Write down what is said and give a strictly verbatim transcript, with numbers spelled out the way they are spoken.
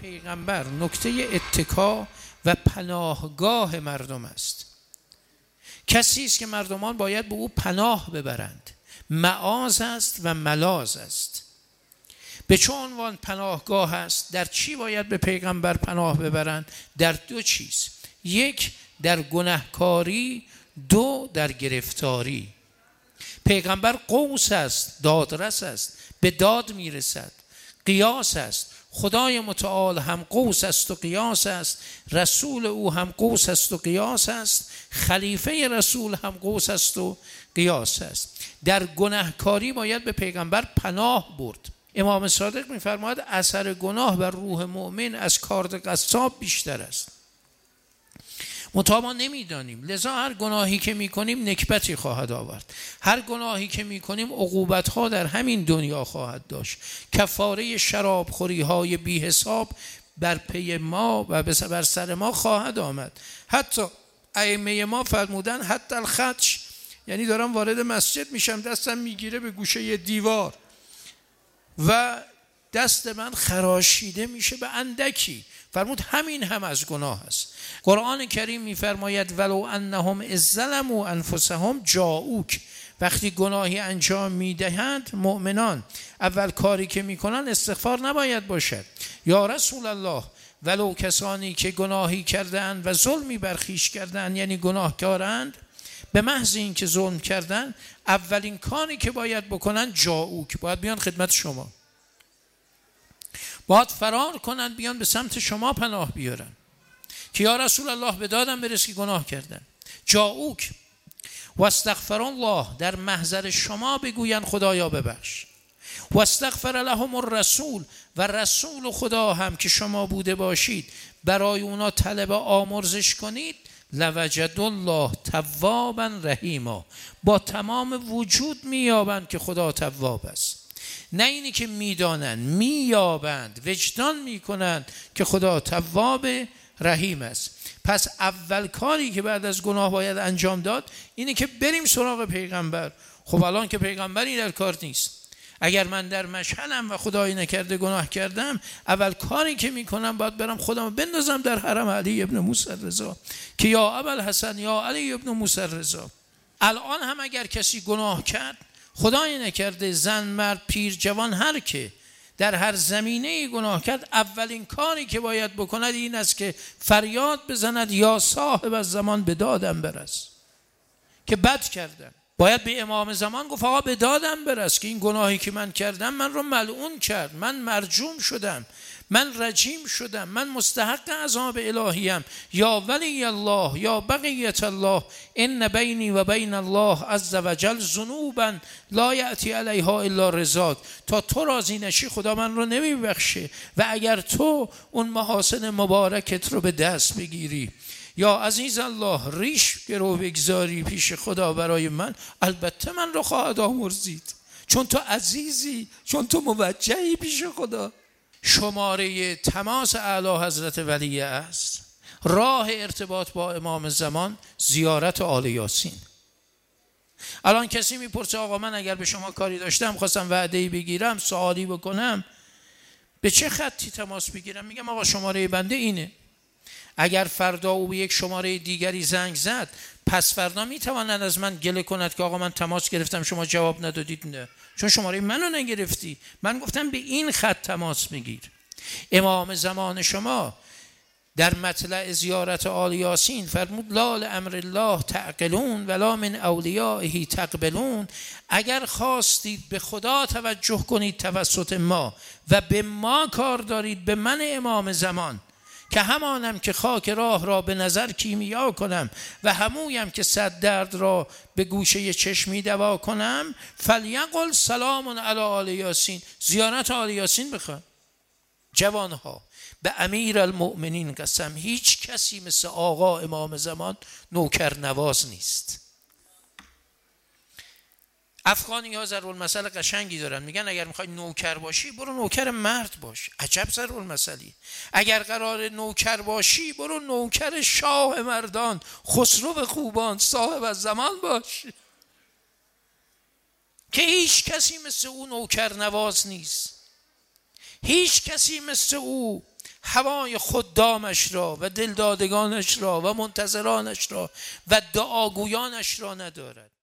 پیغمبر نکته اتکا و پناهگاه مردم است. کسی است که مردمان باید به او پناه ببرند. معاذ است و ملاذ است. به چه عنوان پناهگاه است؟ در چی باید به پیغمبر پناه ببرند؟ در دو چیز. یک، در گناهکاری. دو، در گرفتاری. پیغمبر قوس است، دادرس است، به داد میرسد. قیاس است. خدای متعال هم قوس است و قیاس است. رسول او هم قوس است و قیاس است. خلیفه رسول هم قوس است و قیاس است. در گناهکاری باید به پیغمبر پناه برد. امام صادق می‌فرماید اثر گناه بر روح مؤمن از کارد قصاب بیشتر است. منتها ما نمیدانیم، لذا هر گناهی که میکنیم نکبتی خواهد آورد. هر گناهی که میکنیم عقوبتها در همین دنیا خواهد داشت. کفاره شرابخوری های بی حساب بر پی ما و بر سر ما خواهد آمد. حتی ائمه ما فرمودن حتی الخدش، یعنی دارم وارد مسجد میشم دستم میگیره به گوشه دیوار و دست من خراشیده میشه به اندکی، فرمود همین هم از گناه است. قرآن کریم میفرماید ولو انهم اذ ظلموا انفسهم جاءوک، وقتی گناهی انجام میدهند مؤمنان اول کاری که میکنن استغفار نباید باشد. یا رسول الله، ولو کسانی که گناهی کردند و ظلمی بر خویش کردند، یعنی گناهکارند، به محض این که ظلم کردن اولین کاری که باید بکنن جاءوک، باید بیان خدمت شما، باید فرار کنن بیان به سمت شما پناه بیارن که یا رسول الله به دادم برس که گناه کردن. جاءوک و استغفر الله، در محضر شما بگوین خدایا ببخش. و استغفر لهم الرسول، و رسول خدا هم که شما بوده باشید برای اونا طلب آمرزش کنید. لوجد الله توابا رحیما، با تمام وجود میابند که خدا تواب است. نه اینی که میدانند، مییابند، وجدان میکنند که خدا تواب رحیم است. پس اول کاری که بعد از گناه باید انجام داد اینه که بریم سراغ پیغمبر. خب الان که پیغمبری در کار نیست، اگر من در مشهدم و خدایی نکرده گناه کردم، اول کاری که میکنم باید برم خودم بندازم در حرم علی ابن موسی رضا که یا ابوالحسن یا علی ابن موسی رضا. الان هم اگر کسی گناه کرد، خدایی نکرده زن، مرد، پیر، جوان، هر که در هر زمینه گناه کرد، اولین کاری که باید بکند این است که فریاد بزند یا صاحب الزمان به دادم برس که بد کردم. باید به امام زمان گفت آقا به دادم برس که این گناهی که من کردم من رو ملعون کرد، من مرجوم شدم، من رجیم شدم، من مستحق عذاب الهیم. یا ولی الله یا بقیت الله ان بینی و بین الله عز وجل ذنوبا لا یأتی علیها الا رضاک، تا تو راضی نشی خدا من رو نمیبخشه و اگر تو اون محاسن مبارکت رو به دست بگیری یا عزیز الله ریش گرو بگذاری پیش خدا برای من، البته من رو خواهد آمرزید، چون تو عزیزی، چون تو موجهی پیش خدا. شماره تماس اعلی حضرت ولی است، راه ارتباط با امام زمان زیارت آل یاسین. الان کسی میپرسه آقا من اگر به شما کاری داشتم، خواستم وعده‌ای بگیرم، سوالی بکنم، به چه خطی تماس بگیرم؟ میگم آقا شماره بنده اینه. اگر فردا او به یک شماره دیگری زنگ زد، پس فردا میتواند از من گله کند که آقا من تماس گرفتم شما جواب ندادید. نه، چون شماره منو نگرفتی، من گفتم به این خط تماس بگیر. امام زمان شما در مطلع زیارت آل یاسین فرمود لا لامر الله تعقلون ولا من اولیائه تقبلون، اگر خواستید به خدا توجه کنید توسط ما و به ما کار دارید، به من امام زمان که همانم که خاک راه را به نظر کیمیا کنم و همویم که صد درد را به گوشه چشمی دوا کنم، فلیقل سلام علی آل یاسین، زیارت آل یاسین بخوان. جوانها به امیر المؤمنین قسم، هیچ کسی مثل آقا امام زمان نوکر نواز نیست. افغانی ها ضرب‌المثل قشنگی دارن، میگن اگر میخوای نوکر باشی برو نوکر مرد باش. عجب ضرب‌المثلی. اگر قرار نوکر باشی برو نوکر شاه مردان، خسرو خوبان، صاحب الزمان باش که هیچ کسی مثل او نوکر نواز نیست. هیچ کسی مثل او هوای خدامش را و دلدادگانش را و منتظرانش را و دعاگویانش را ندارد.